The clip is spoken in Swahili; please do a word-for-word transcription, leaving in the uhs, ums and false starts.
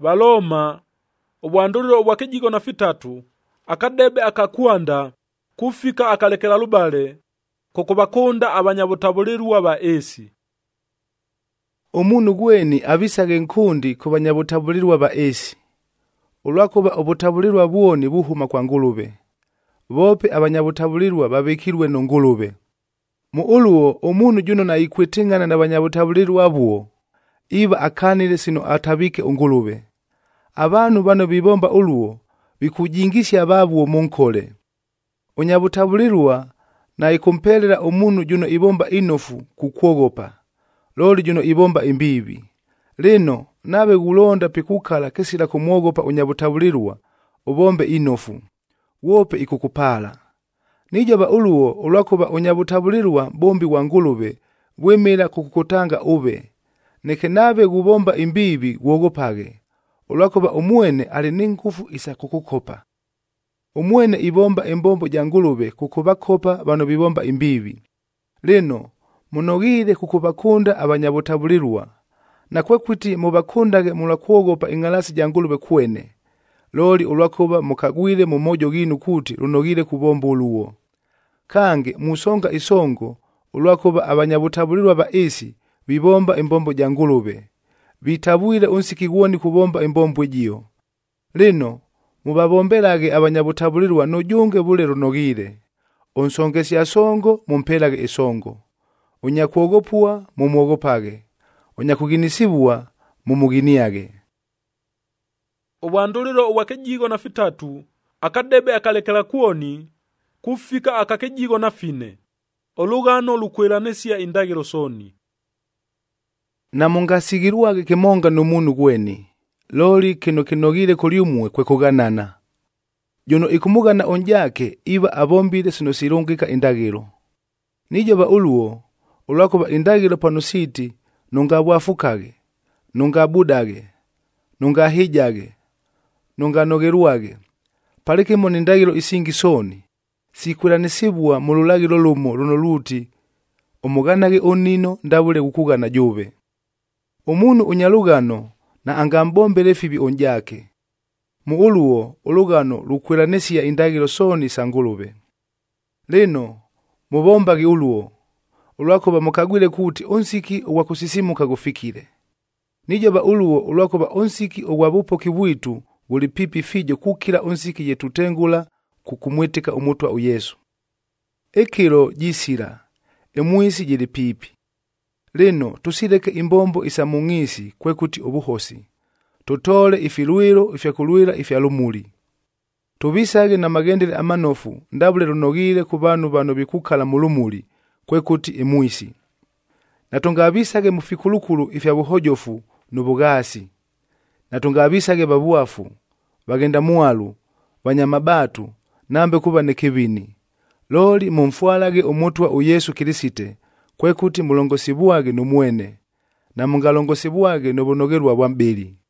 Baloma obwanduliro obwakijiko na fitatu akadebe akakwanda kufika akalekera lubale kokubakunda abanyabutabulirwa ba esi. Omunu gweni abisage nkundi ku banyabutabulirwa ba esi. Olwakuba obutabulirwa bwoni buhuma kwa Ngulube. Bope abanyabutabulirwa babikirwe no Ngulube. Mu uluo omunu juno na ikwetingana na banyabutabulirwa buo iba akanile sino atabike Ngulube. Abantu bano bibomba uluo bikujingisha ababu munkole. Onyabutabulirwa na ikumpelera omunu juno ibomba inofu kukwogopa. Loli juno ibomba imbibi. Lino nabe gulonda pikukala kesila kumwogopa onyabutabulirwa ubombe inofu. Wope ikukupala. Nijaba uluo olwakuba onyabutabulirwa bombi wa Ngulube bwemera kukukutanga ube. Neke nabe gubomba imbibi wogopage. Olwakuba omwene ali ningufu isa kukukopa. Omwene ibomba imbombo ja Ngulube kukubakopa bano bibomba imbibi. Lino munogire kukubakunda abanyabutabulirwa. Na kwekwiti mubakundage mulakwogopa ingalasi ja Ngulube kwene. Loli olwakuba mukagwire mu mojo ginu kuti lunogire kubomba uluo. Kange musonga isongo olwakuba abanyabutabulirwa ba esi bibomba imbombo ja Ngulube. Bitabuire unsiki woni kubomba imbombo ejio. Lino mubabomberage abanyabutabulirwa nojunge bule runogire. Onsongesi asongo mumpelage isongo. Onyakuogopua mumuogopage. Onyakuginisibua mumuginiage. Obwanduliro obwakijiko na fitatu akadebe akalekera kuoni kufika akakijiko na fine. Olugano lukweranesia indagiro soni. Na mungasigirwage kemonga n'omunu gweni. Loli kino kinogire kuliumwe kwekuganana. Juno ikumugana onjake iba abombire sino sirungika indagiro. Nijoba uluo olwakuba indagiro panusiti nungabwafukage, nungabudage, nungahijage, nunganogerwage. Palikimo nindagiro isingi soni. Sikwiranisibwa mululagiro lumo luno luti omuganage onino ndabule gukugana jube. Omunu unyalugano na angambombele fibi onjake. Mu uluo olugano lukwiranesia indagiro soni sa Ngulube. Lino mubombage uluo olwakuba mukagwire kuti onsiki ogwakusisimuka gufikire. Nijoba uluo olwakuba onsiki ogwabupo kibwitu guli pipi fijo kukira onsiki yetutengula kukumwetika umutwa u Yesu. Ekiro jisira emuisi jili pipi. Lino tusireke imbombo isamungisi kwekuti obuhosi. Tutole ifilwiro ifyakulwira ifyalumuli. Tubisage na magendele amanofu ndabule runogire kubanu bano bikukala mulumuli kwekuti emuisi. Natungabisage mufikulukulu ifyabuhojofu nubugasi. Natungabisage babuafu, bagenda mualu, banyamabatu, nambe kuba nekibini. Loli mumfualage umutwa u Yesu Kirisite kwekuti mulongosibuage numwene. Na mungalongosibuage nubunogerwa bwambili.